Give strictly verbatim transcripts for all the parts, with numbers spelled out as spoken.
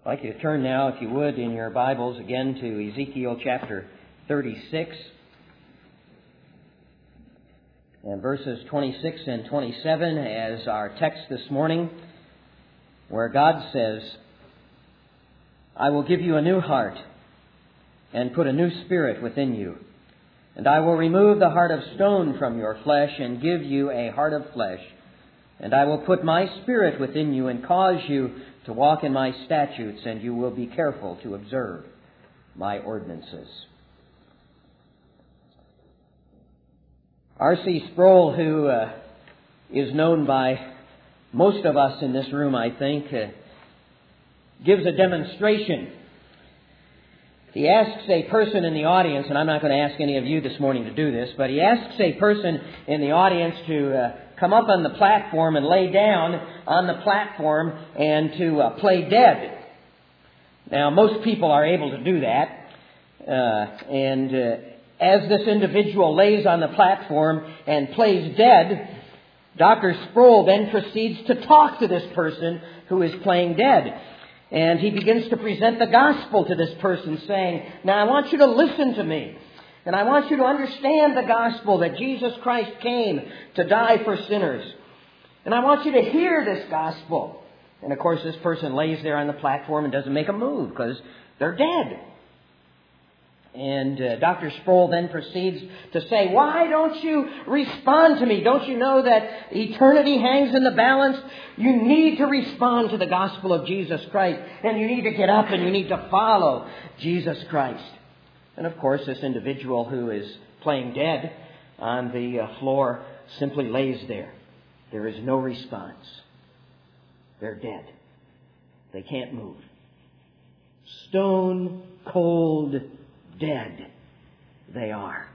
I'd like you to turn now, if you would, in your Bibles again to Ezekiel chapter thirty-six and verses twenty-six and twenty-seven as our text this morning, where God says, I will give you a new heart and put a new spirit within you. And I will remove the heart of stone from your flesh and give you a heart of flesh. And I will put my spirit within you and cause you to walk in my statutes, and you will be careful to observe my ordinances. R C Sproul, who uh, is known by most of us in this room, I think, uh, gives a demonstration. He asks a person in the audience, and I'm not going to ask any of you this morning to do this, but he asks a person in the audience to uh, come up on the platform and lay down on the platform and to uh, play dead. Now, most people are able to do that. Uh, and uh, as this individual lays on the platform and plays dead, Doctor Sproul then proceeds to talk to this person who is playing dead. And he begins to present the gospel to this person, saying, now I want you to listen to me. And I want you to understand the gospel that Jesus Christ came to die for sinners. And I want you to hear this gospel. And of course, this person lays there on the platform and doesn't make a move because they're dead. And uh, Doctor Sproul then proceeds to say, why don't you respond to me? Don't you know that eternity hangs in the balance? You need to respond to the gospel of Jesus Christ. And you need to get up and you need to follow Jesus Christ. And of course, this individual who is playing dead on the uh, floor simply lays there. There is no response. They're dead. They can't move. Stone cold dead they are.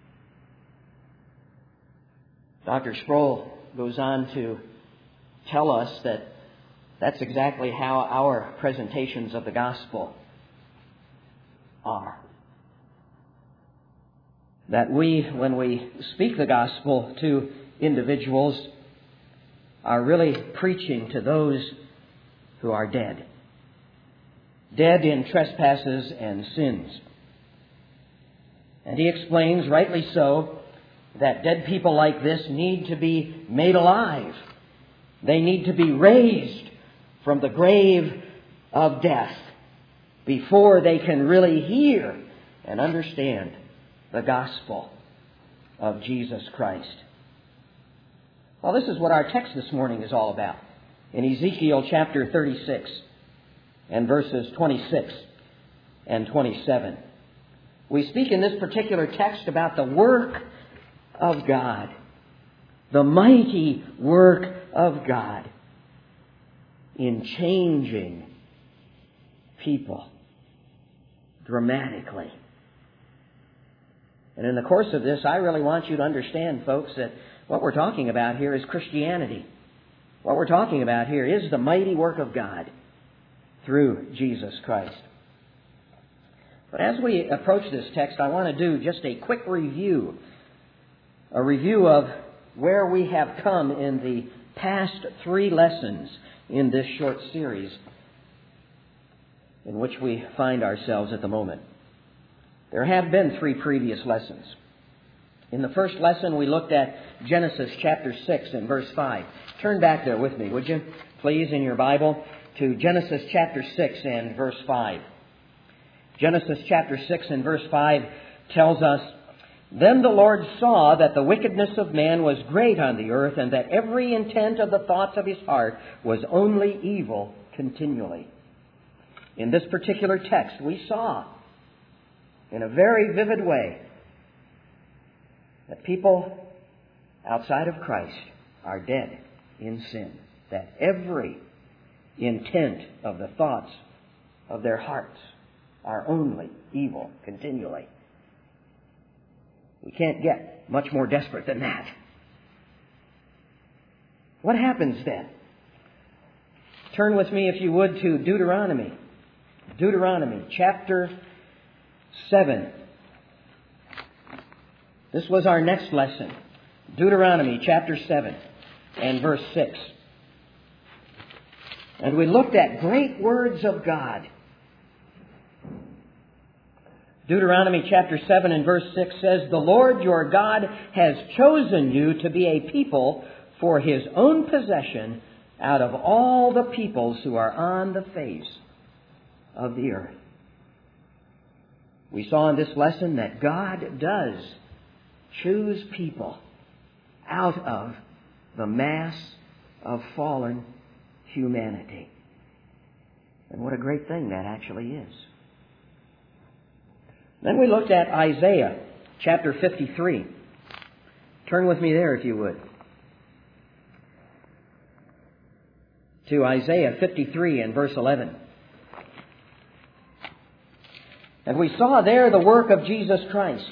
Doctor Sproul goes on to tell us that that's exactly how our presentations of the gospel are. That we, when we speak the gospel to individuals, are really preaching to those who are dead. Dead in trespasses and sins. And he explains, rightly so, that dead people like this need to be made alive. They need to be raised from the grave of death before they can really hear and understand the gospel of Jesus Christ. Well, this is what our text this morning is all about. In Ezekiel chapter thirty-six and verses twenty-six and twenty-seven. We speak in this particular text about the work of God. The mighty work of God in changing people dramatically. And in the course of this, I really want you to understand, folks, that what we're talking about here is Christianity. What we're talking about here is the mighty work of God through Jesus Christ. But as we approach this text, I want to do just a quick review. A review of where we have come in the past three lessons in this short series in which we find ourselves at the moment. There have been three previous lessons. In the first lesson, we looked at Genesis chapter six and verse five. Turn back there with me, would you, please, in your Bible, to Genesis chapter six and verse five. Genesis chapter six and verse five tells us, Then the Lord saw that the wickedness of man was great on the earth, and that every intent of the thoughts of his heart was only evil continually. In this particular text, we saw in a very vivid way that people outside of Christ are dead in sin. That every intent of the thoughts of their hearts are only evil continually. We can't get much more desperate than that. What happens then? Turn with me, if you would, to Deuteronomy. Deuteronomy chapter seven. This was our next lesson. Deuteronomy chapter seven and verse six. And we looked at great words of God. Deuteronomy chapter seven and verse six says, "The Lord your God has chosen you to be a people for His own possession out of all the peoples who are on the face of the earth." We saw in this lesson that God does choose people out of the mass of fallen humanity. And what a great thing that actually is. Then we looked at Isaiah chapter fifty-three. Turn with me there if you would. To Isaiah fifty-three and verse eleven. And we saw there the work of Jesus Christ.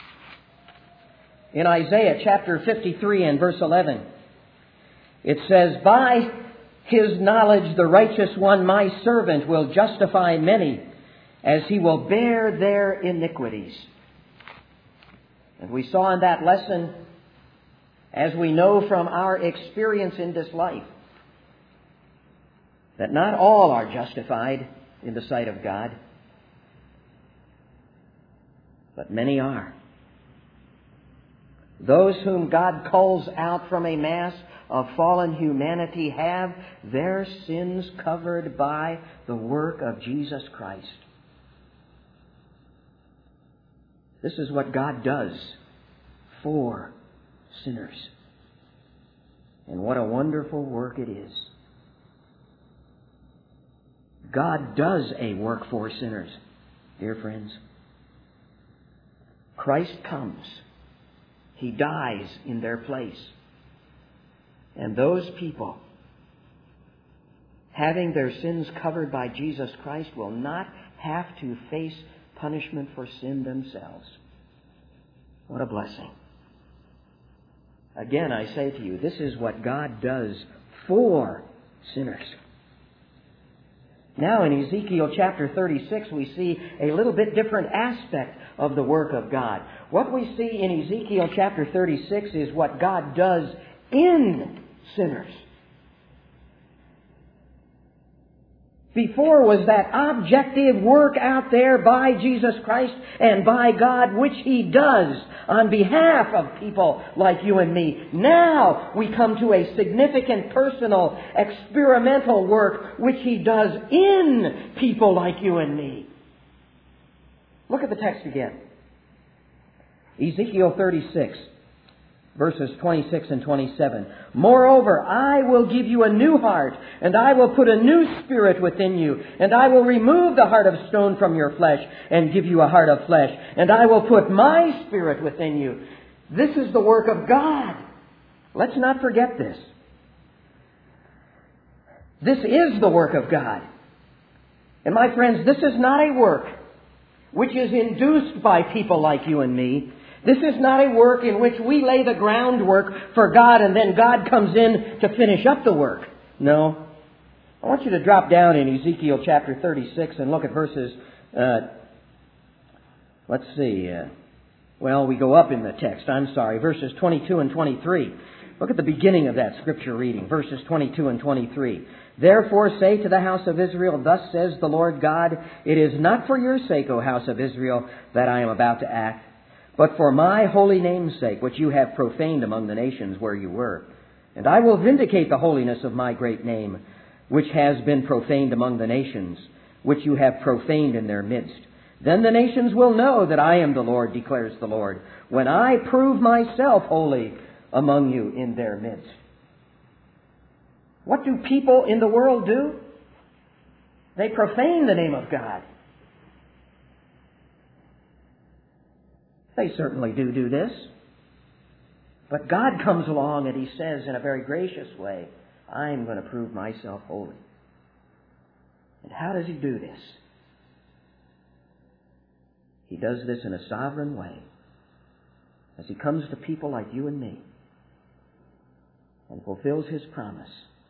In Isaiah chapter fifty-three and verse eleven, it says, "By His knowledge the righteous one, my servant, will justify many, as He will bear their iniquities." And we saw in that lesson, as we know from our experience in this life, that not all are justified in the sight of God, but many are. Those whom God calls out from a mass of fallen humanity have their sins covered by the work of Jesus Christ. This is what God does for sinners. And what a wonderful work it is. God does a work for sinners, dear friends. Christ comes. He dies in their place. And those people, having their sins covered by Jesus Christ, will not have to face punishment for sin themselves. What a blessing. Again, I say to you, this is what God does for sinners. Now in Ezekiel chapter thirty-six, we see a little bit different aspect of the work of God. What we see in Ezekiel chapter thirty-six is what God does in sinners. Before was that objective work out there by Jesus Christ and by God, which He does on behalf of people like you and me. Now we come to a significant personal experimental work which He does in people like you and me. Look at the text again. Ezekiel thirty-six. Verses twenty-six and twenty-seven. "Moreover, I will give you a new heart, and I will put a new spirit within you, and I will remove the heart of stone from your flesh, and give you a heart of flesh, and I will put my spirit within you." This is the work of God. Let's not forget this. This is the work of God. And my friends, this is not a work which is induced by people like you and me. This is not a work in which we lay the groundwork for God and then God comes in to finish up the work. No. I want you to drop down in Ezekiel chapter thirty-six and look at verses, uh, let's see, uh, well, we go up in the text, I'm sorry, verses twenty-two and twenty-three. Look at the beginning of that scripture reading, verses twenty-two and twenty-three. "Therefore say to the house of Israel, thus says the Lord God, it is not for your sake, O house of Israel, that I am about to act, but for my holy name's sake, which you have profaned among the nations where you were. And I will vindicate the holiness of my great name, which has been profaned among the nations, which you have profaned in their midst. Then the nations will know that I am the Lord, declares the Lord, when I prove myself holy among you in their midst." What do people in the world do? They profane the name of God. They certainly do do this. But God comes along and He says in a very gracious way, I'm going to prove myself holy. And how does He do this? He does this in a sovereign way as He comes to people like you and me and fulfills His promise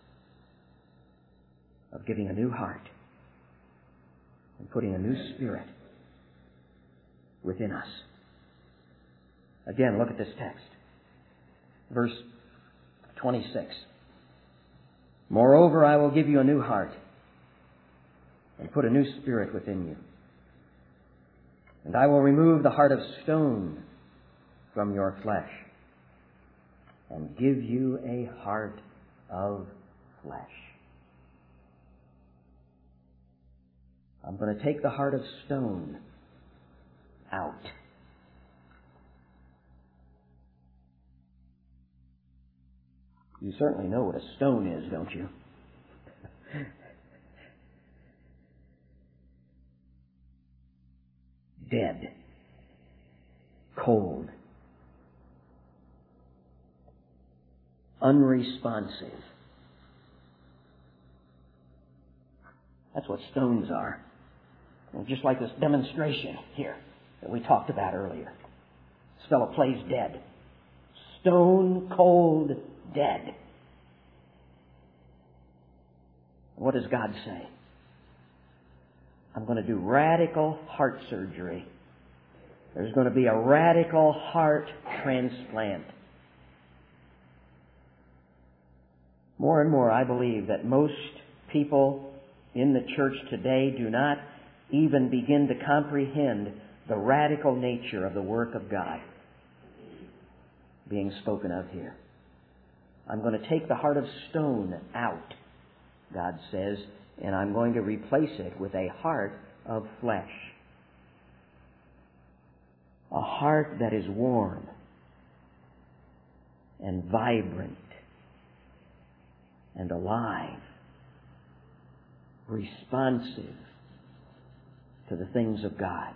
of giving a new heart and putting a new spirit within us. Again, look at this text. Verse twenty-six. Moreover, I will give you a new heart and put a new spirit within you. And I will remove the heart of stone from your flesh and give you a heart of flesh. I'm going to take the heart of stone out. You certainly know what a stone is, don't you? Dead. Cold. Unresponsive. That's what stones are. Just like this demonstration here that we talked about earlier. This fellow plays dead. Stone cold dead. What does God say? I'm going to do radical heart surgery. There's going to be a radical heart transplant. More and more, I believe that most people in the church today do not even begin to comprehend the radical nature of the work of God being spoken of here. I'm going to take the heart of stone out, God says, and I'm going to replace it with a heart of flesh. A heart that is warm and vibrant and alive, responsive to the things of God.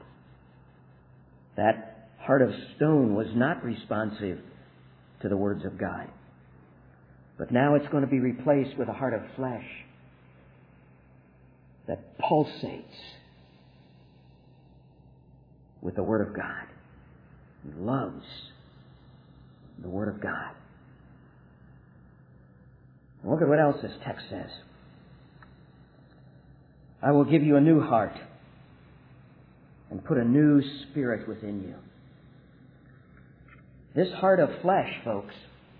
That heart of stone was not responsive to the words of God. But now it's going to be replaced with a heart of flesh that pulsates with the Word of God. He loves the Word of God. And look at what else this text says. I will give you a new heart and put a new spirit within you. This heart of flesh, folks,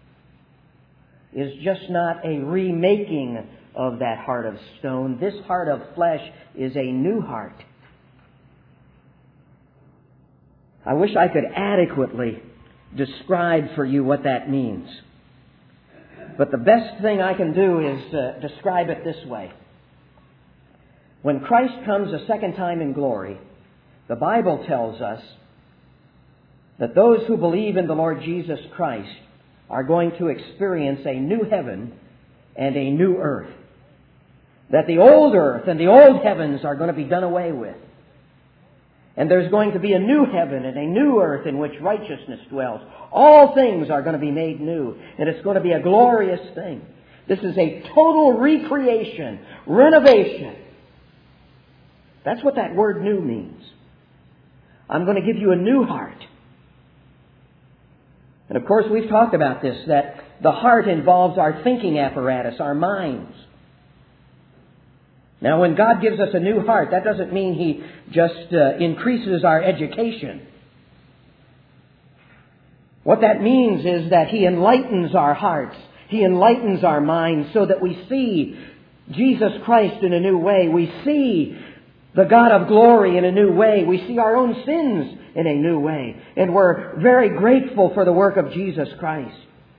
is just not a remaking of that heart of stone. This heart of flesh is a new heart. I wish I could adequately describe for you what that means. But the best thing I can do is uh, describe it this way. When Christ comes a second time in glory, the Bible tells us that those who believe in the Lord Jesus Christ are going to experience a new heaven and a new earth. That the old earth and the old heavens are going to be done away with. And there's going to be a new heaven and a new earth in which righteousness dwells. All things are going to be made new. And it's going to be a glorious thing. This is a total recreation, renovation. That's what that word new means. I'm going to give you a new heart. And of course, we've talked about this, that the heart involves our thinking apparatus, our minds. Now, when God gives us a new heart, that doesn't mean He just uh, increases our education. What that means is that He enlightens our hearts. He enlightens our minds so that we see Jesus Christ in a new way. We see the God of glory in a new way. We see our own sins in a new way. And we're very grateful for the work of Jesus Christ.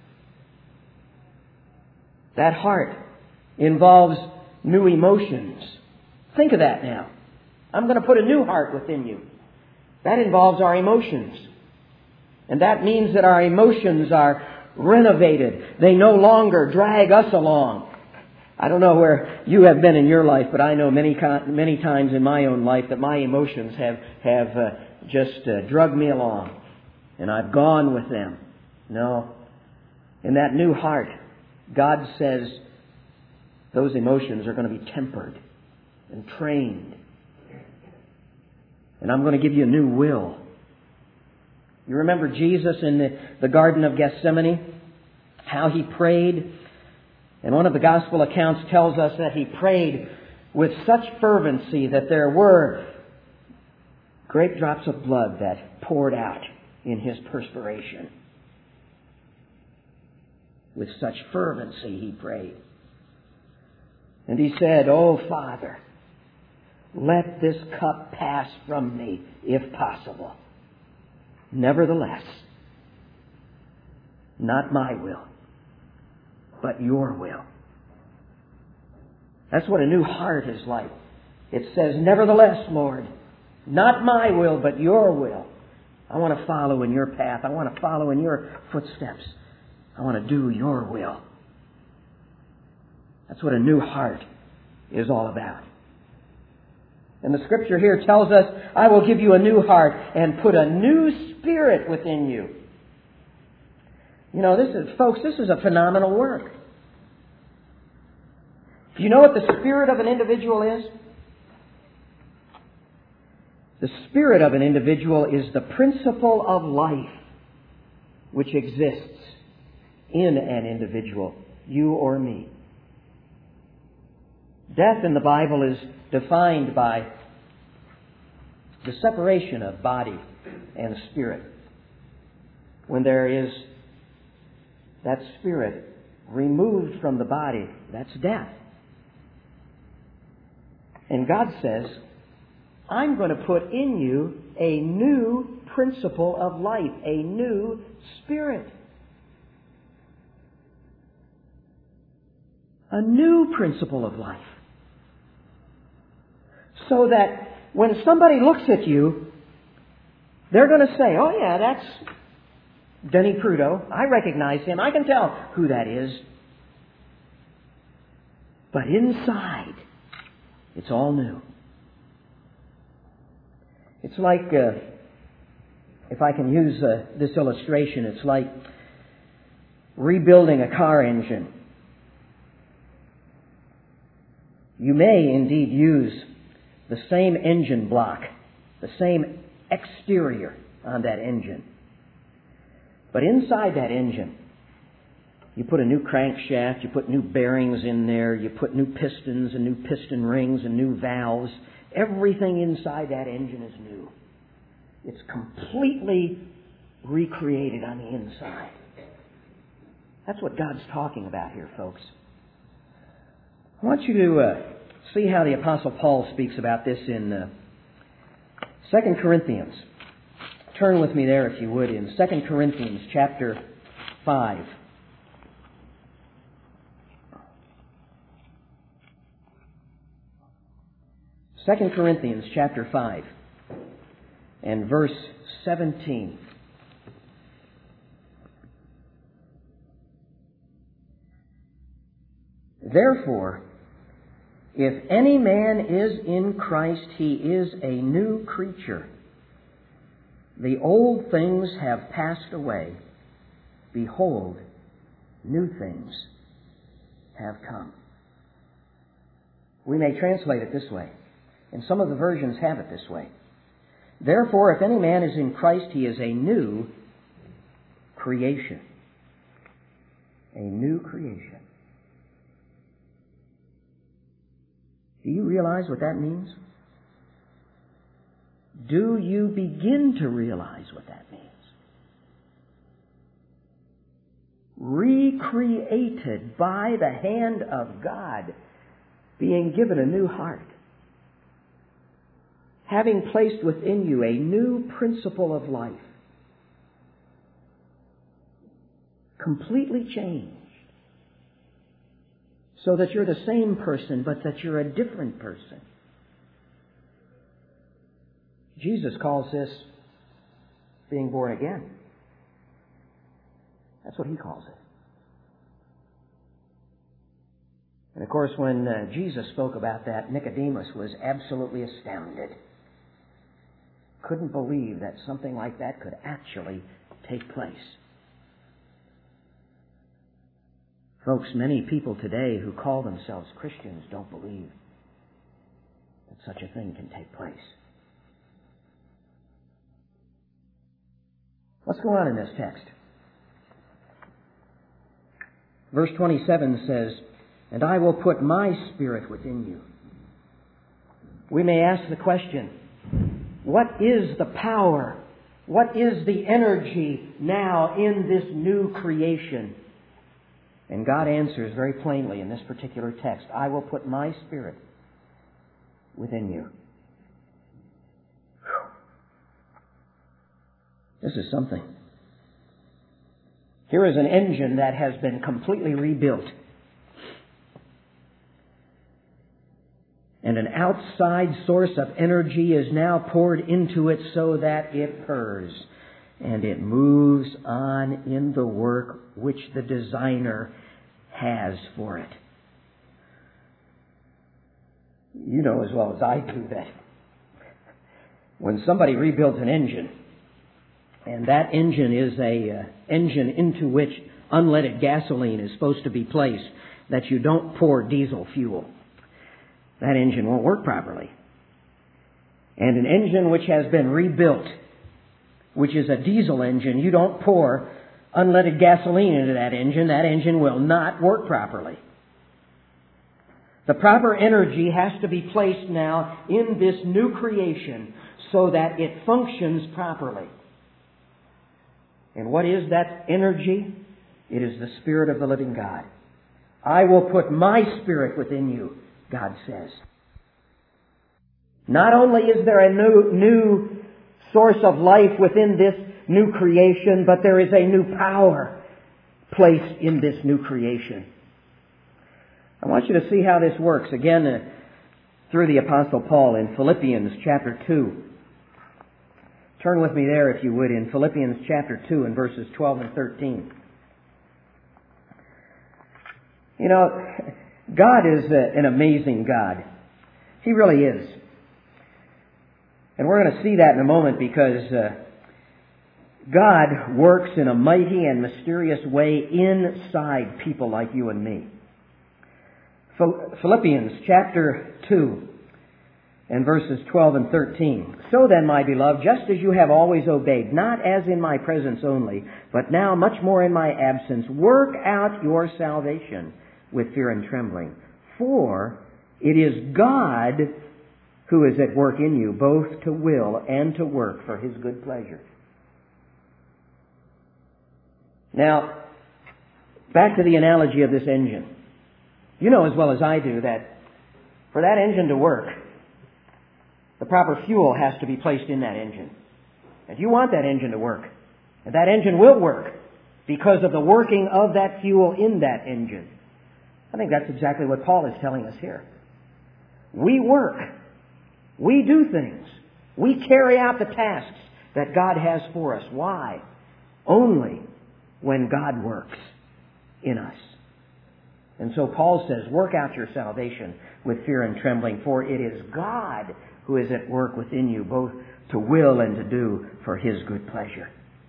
That heart involves new emotions. Think of that now. I'm going to put a new heart within you. That involves our emotions. And that means that our emotions are renovated. They no longer drag us along. I don't know where you have been in your life, but I know many many times in my own life that my emotions have, have uh, just uh, drugged me along. And I've gone with them. No. In that new heart, God says those emotions are going to be tempered and trained. And I'm going to give you a new will. You remember Jesus in the, the Garden of Gethsemane? How He prayed? And one of the Gospel accounts tells us that He prayed with such fervency that there were great drops of blood that poured out in His perspiration. With such fervency He prayed. And he said, "Oh, Father, let this cup pass from me, if possible. Nevertheless, not my will, but your will." That's what a new heart is like. It says, "Nevertheless, Lord, not my will, but your will. I want to follow in your path. I want to follow in your footsteps. I want to do your will." That's what a new heart is all about. And the Scripture here tells us, "I will give you a new heart and put a new spirit within you." You know, this is, folks, this is a phenomenal work. Do you know what the spirit of an individual is? The spirit of an individual is the principle of life which exists in an individual, you or me. Death in the Bible is defined by the separation of body and spirit. When there is that spirit removed from the body, that's death. And God says, "I'm going to put in you a new principle of life, a new spirit." A new principle of life. So that when somebody looks at you, they're going to say, "Oh yeah, that's Denny Prudo. I recognize him. I can tell who that is." But inside, it's all new. It's like, uh, if I can use uh, this illustration, it's like rebuilding a car engine. You may indeed use the same engine block, the same exterior on that engine. But inside that engine, you put a new crankshaft, you put new bearings in there, you put new pistons and new piston rings and new valves. Everything inside that engine is new. It's completely recreated on the inside. That's what God's talking about here, folks. I want you to uh, see how the Apostle Paul speaks about this in uh, Second Corinthians. Turn with me there, if you would, in Second Corinthians chapter five. Second Corinthians chapter five and verse seventeen. "Therefore, if any man is in Christ, he is a new creature. The old things have passed away. Behold, new things have come." We may translate it this way, and some of the versions have it this way. "Therefore, if any man is in Christ, he is a new creation." A new creation. Do you realize what that means? Do you begin to realize what that means? Recreated by the hand of God, being given a new heart, having placed within you a new principle of life, completely changed, so that you're the same person, but that you're a different person. Jesus calls this being born again. That's what he calls it. And of course, when uh, Jesus spoke about that, Nicodemus was absolutely astounded. Couldn't believe that something like that could actually take place. Folks, many people today who call themselves Christians don't believe that such a thing can take place. What's going on in this text? Verse twenty-seven says, "And I will put my spirit within you." We may ask the question, what is the power? What is the energy now in this new creation? And God answers very plainly in this particular text, I will put my Spirit within you. This is something. Here is an engine that has been completely rebuilt. And an outside source of energy is now poured into it so that it purrs. And it moves on in the work which the designer has for it. You know as well as I do that when somebody rebuilds an engine, and that engine is a uh, engine into which unleaded gasoline is supposed to be placed, that you don't pour diesel fuel, that engine won't work properly. And an engine which has been rebuilt, which is a diesel engine, you don't pour unleaded gasoline into that engine, that engine will not work properly. The proper energy has to be placed now in this new creation so that it functions properly. And what is that energy? It is the Spirit of the living God. I will put my Spirit within you, God says. Not only is there a new, new source of life within this new creation, but there is a new power placed in this new creation. I want you to see how this works again uh, through the Apostle Paul in Philippians chapter two. Turn with me there, if you would, in Philippians chapter two and verses twelve and thirteen. You know, God is uh, an amazing God. He really is. And we're going to see that in a moment because uh, God works in a mighty and mysterious way inside people like you and me. Philippians chapter two and verses twelve and thirteen. So then, my beloved, just as you have always obeyed, not as in my presence only, but now much more in my absence, work out your salvation with fear and trembling. For it is God who is at work in you, both to will and to work for His good pleasure. Now, back to the analogy of this engine. You know as well as I do that for that engine to work, the proper fuel has to be placed in that engine. And you want that engine to work. And that engine will work because of the working of that fuel in that engine. I think that's exactly what Paul is telling us here. We work. We do things. We carry out the tasks that God has for us. Why? Only when God works in us. And so Paul says, work out your salvation with fear and trembling, for it is God who is at work within you, both to will and to do for His good pleasure.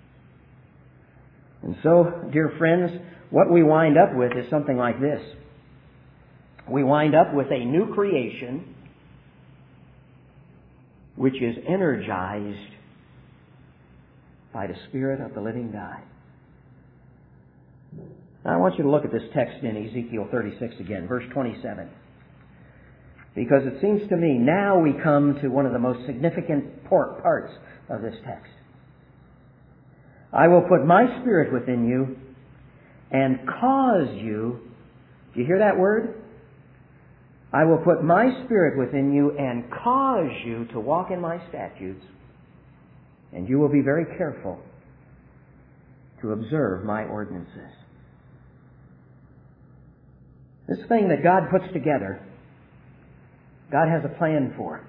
And so, dear friends, what we wind up with is something like this. We wind up with a new creation which is energized by the Spirit of the living God. Now I want you to look at this text in Ezekiel thirty-six again, verse twenty-seven. Because it seems to me now we come to one of the most significant parts of this text. I will put my Spirit within you and cause you, do you hear that word? I will put my Spirit within you and cause you to walk in my statutes, and you will be very careful to observe my ordinances. This thing that God puts together, God has a plan for.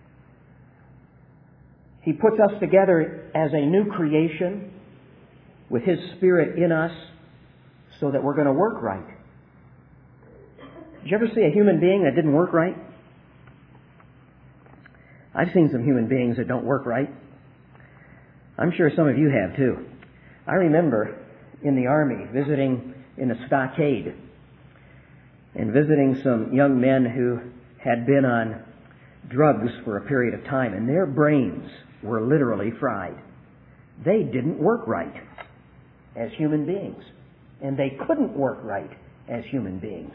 He puts us together as a new creation with His Spirit in us so that we're going to work right. Did you ever see a human being that didn't work right? I've seen some human beings that don't work right. I'm sure some of you have too. I remember in the Army visiting in a stockade and visiting some young men who had been on drugs for a period of time, and their brains were literally fried. They didn't work right as human beings, and they couldn't work right as human beings.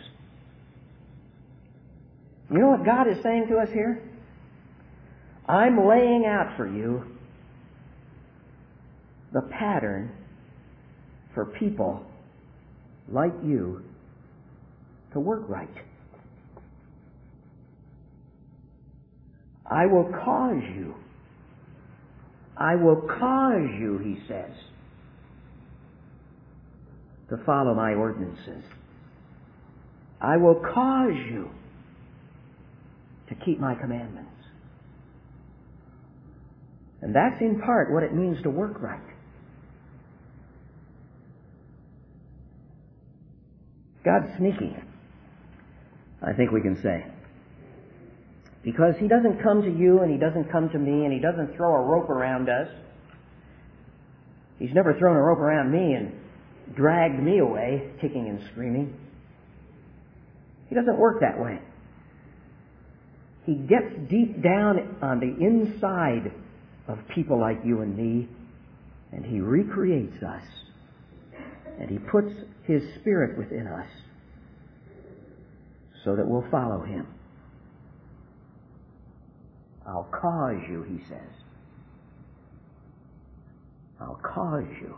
You know what God is saying to us here? I'm laying out for you the pattern for people like you to work right. I will cause you. I will cause you, he says, to follow my ordinances. I will cause you to keep my commandments. And that's in part what it means to work right. God's sneaky, I think we can say. Because he doesn't come to you and he doesn't come to me and he doesn't throw a rope around us. He's never thrown a rope around me and dragged me away, kicking and screaming. He doesn't work that way. He gets deep down on the inside of people like you and me, and he recreates us. And he puts his Spirit within us so that we'll follow him. I'll cause you, he says. I'll cause you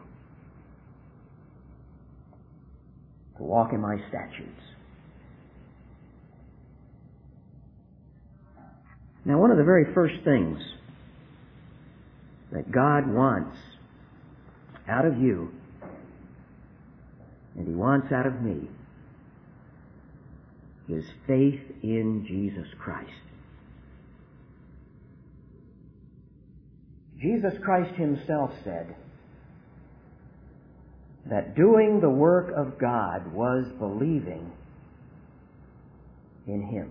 to walk in my statutes. Now, one of the very first things that God wants out of you, and he wants out of me, is faith in Jesus Christ. Jesus Christ himself said that doing the work of God was believing in him.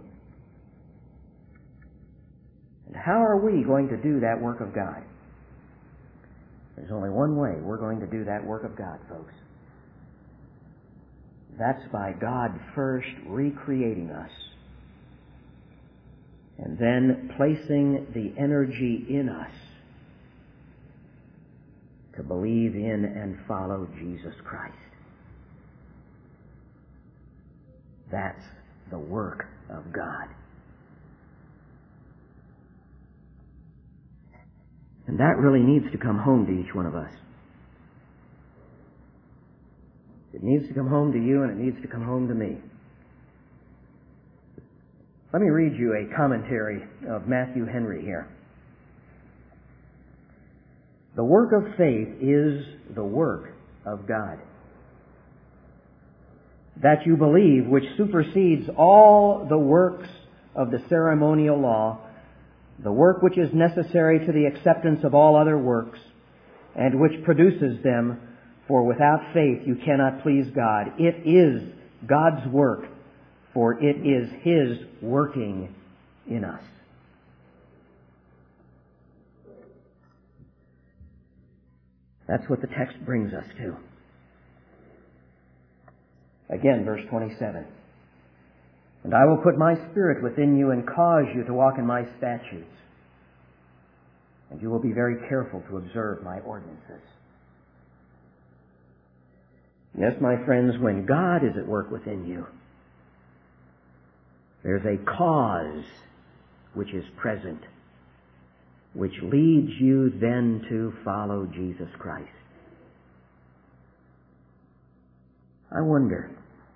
And how are we going to do that work of God? There's only one way we're going to do that work of God, folks. That's by God first recreating us and then placing the energy in us to believe in and follow Jesus Christ. That's the work of God. And that really needs to come home to each one of us. It needs to come home to you, and it needs to come home to me. Let me read you a commentary of Matthew Henry here. The work of faith is the work of God. That you believe, which supersedes all the works of the ceremonial law, the work which is necessary to the acceptance of all other works, and which produces them, for without faith you cannot please God. It is God's work, for it is his working in us. That's what the text brings us to. Again, verse twenty-seven. And I will put my Spirit within you and cause you to walk in my statutes. And you will be very careful to observe my ordinances. Yes, my friends, when God is at work within you, there's a cause which is present, which leads you then to follow Jesus Christ. I wonder,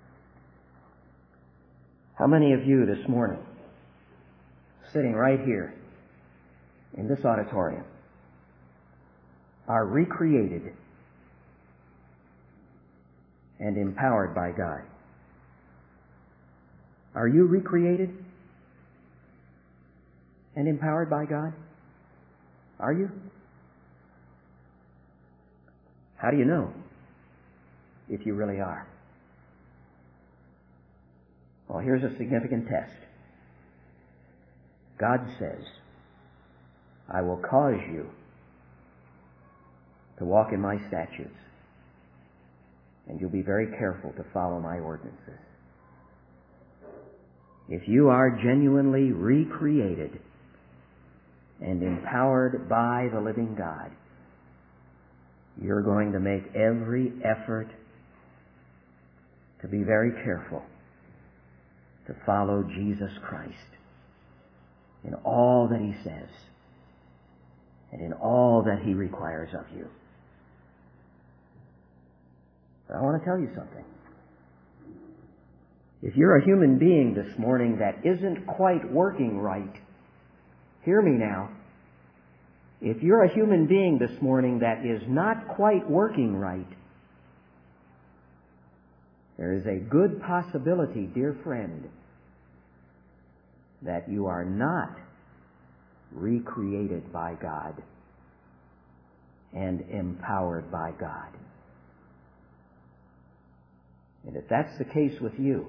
how many of you this morning, sitting right here in this auditorium, are recreated and empowered by God? Are you recreated and empowered by God? Are you? How do you know if you really are? Well, here's a significant test. God says, I will cause you to walk in my statutes, and you'll be very careful to follow my ordinances. If you are genuinely recreated and empowered by the living God, you're going to make every effort to be very careful to follow Jesus Christ in all that he says and in all that he requires of you. But I want to tell you something. If you're a human being this morning that isn't quite working right, hear me now. If you're a human being this morning that is not quite working right, there is a good possibility, dear friend, that you are not recreated by God and empowered by God. And if that's the case with you,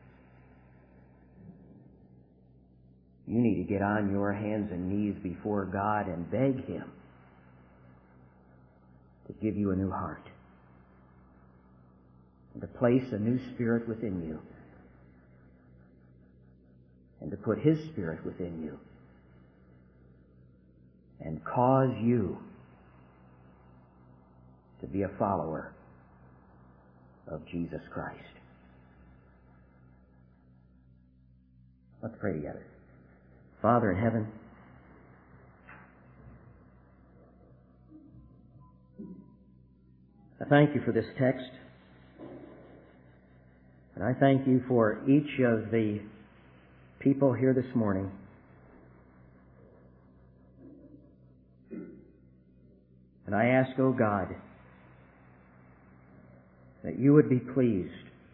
you need to get on your hands and knees before God and beg Him to give you a new heart and to place a new spirit within you and to put His Spirit within you and cause you to be a follower of Jesus Christ. Let's pray together. Father in heaven, I thank you for this text, and I thank you for each of the people here this morning. And I ask, O God, that you would be pleased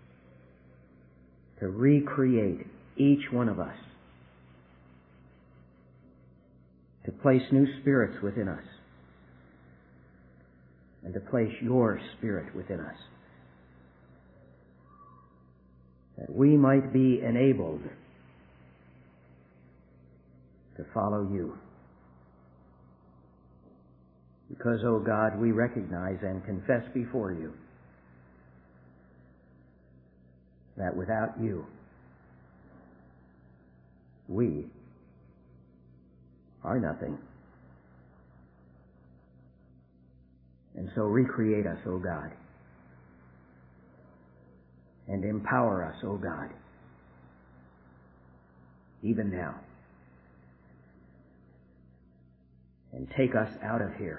to recreate each one of us, to place new spirits within us, and to place your Spirit within us, that we might be enabled to follow you. Because, O God, we recognize and confess before you that without you, we are nothing. And so recreate us, O God, and empower us, O God, even now, and take us out of here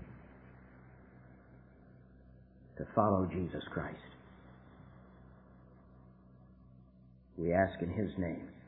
to follow Jesus Christ. We ask in His name.